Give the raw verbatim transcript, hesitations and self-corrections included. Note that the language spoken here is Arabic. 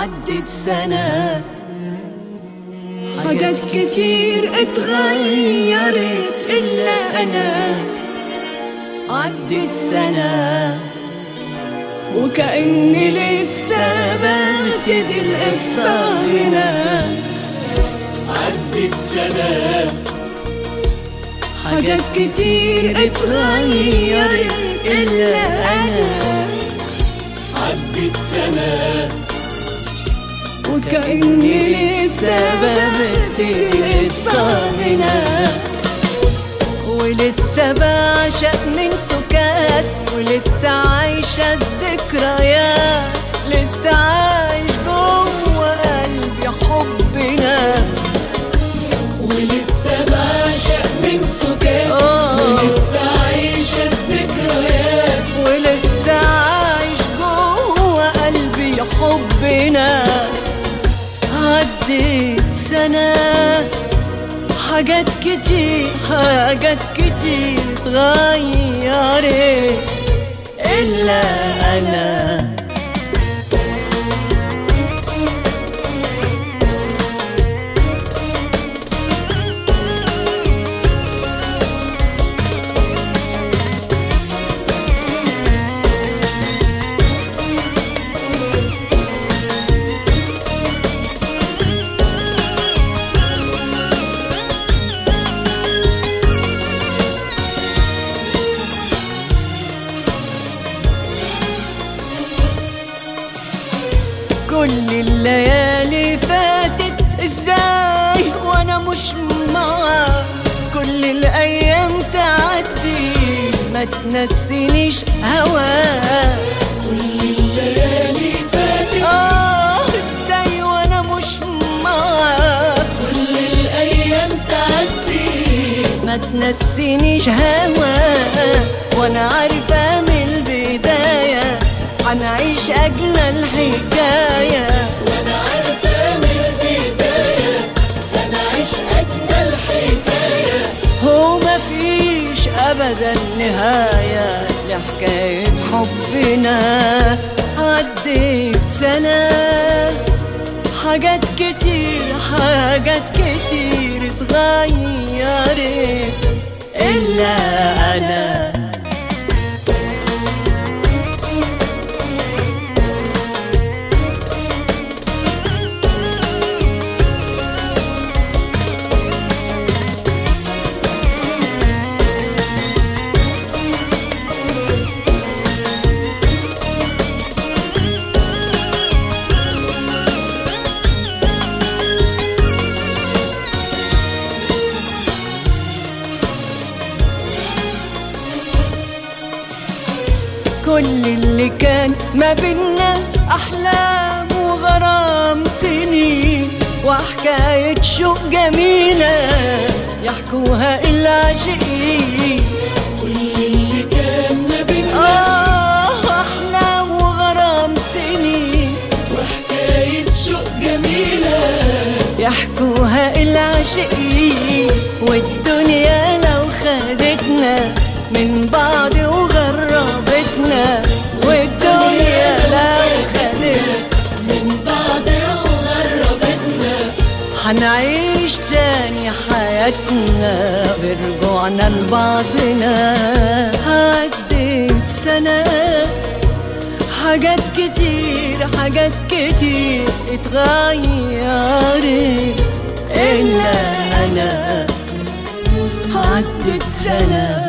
عدت سنة، حاجات كتير اتغيرت إلا أنا. عدت سنة وكأني لسه ببتدي القصة هنا. عدت سنة، حاجات كتير اتغيرت إلا أنا. عدت سنة وكأني لسه ببتدي القصة هنا. ولسه بعشق من سكات، ولسه عايشة الذكريات، لسه عايش جوه قلبي حبنا. ولسه بعشق من سكات، ولسه عايشة الذكريات، ولسه عايش جوه قلبي حبنا. عدت سنة، حاجات كتير حاجات كتير اتغيرت إلا أنا. كل الليالي فاتت ازاي وانا مش معاك، كل الايام تعدي ما تنسينيش هواك. كل الليالي فاتت اه ازاي وانا مش معاك، كل الايام تعدي ما تنسينيش هواك. وانا عارفة من البداية هنعيش أجمل حكاية. وانا عارفة من البداية هنعيش أجمل حكاية. هو مفيش أبدا نهاية لحكاية حبنا. عدت سنة، حاجات كتير حاجات كتير اتغيرت إلا أنا. كل اللي كان ما بينا أحلام وغرام سنين، وحكاية شوق جميلة يحكوها العاشقين. كل اللي كان ما بينا آه أحلام وغرام سنين، وحكاية شوق جميلة يحكوها العاشقين. والدنيا لو خدتنا من بعض وغربتنا، والدنيا لو خدتنا من بعض وغربتنا، حنعيش تاني حياتنا برجوعنا لبعضنا. عدت سنة، حاجات كتير حاجات كتير اتغيرت إلا أنا. عدت سنة،